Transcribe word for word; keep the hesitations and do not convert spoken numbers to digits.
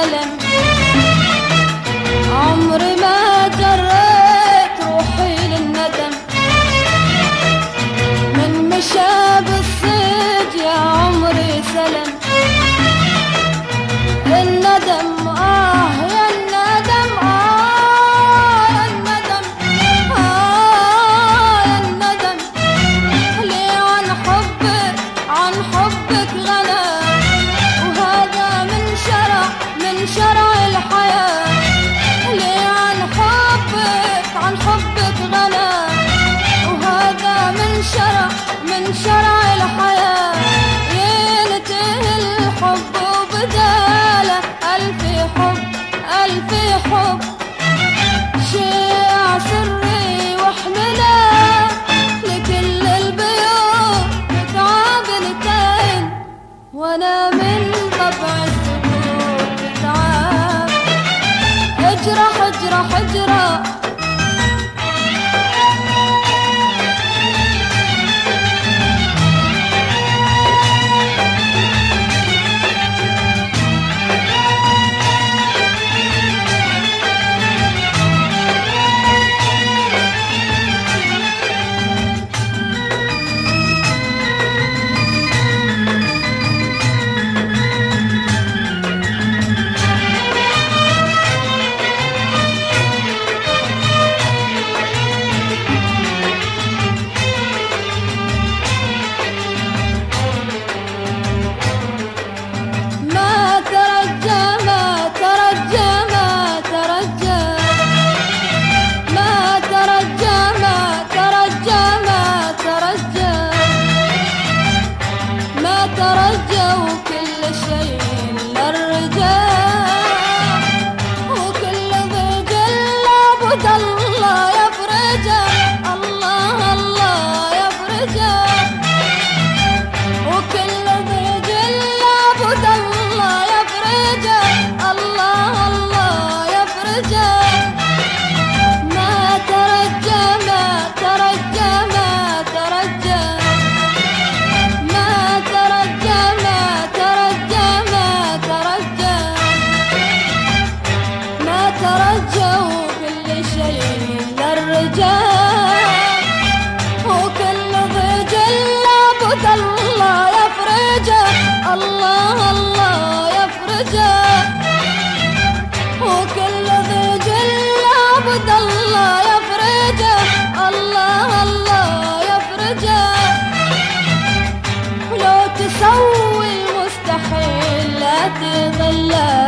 سلم. عمري ما جريت روحي للندم، من مشى بالصيد يا عمري سلم. الندم آه يا الندم، آه يا الندم، آه يا الندم. ليه عن حبك عن حبك غنى، وهذا من شرع من شرع الحياة. ليه عن حبك عن حبك غنى، وهذا من شرع من شرع الحياة. ينتهي الحب وبداله ألف حب ألف حب، شيع سري واحمله لكل البيوت متعب نتين، وانا من طبع السكوت متعب. اجرح اجرح اجرح الله الله يفرجه، وكل ضيق لابد الله يفرجه. الله الله يفرجه، ولو تسوي المستحيل لا تظله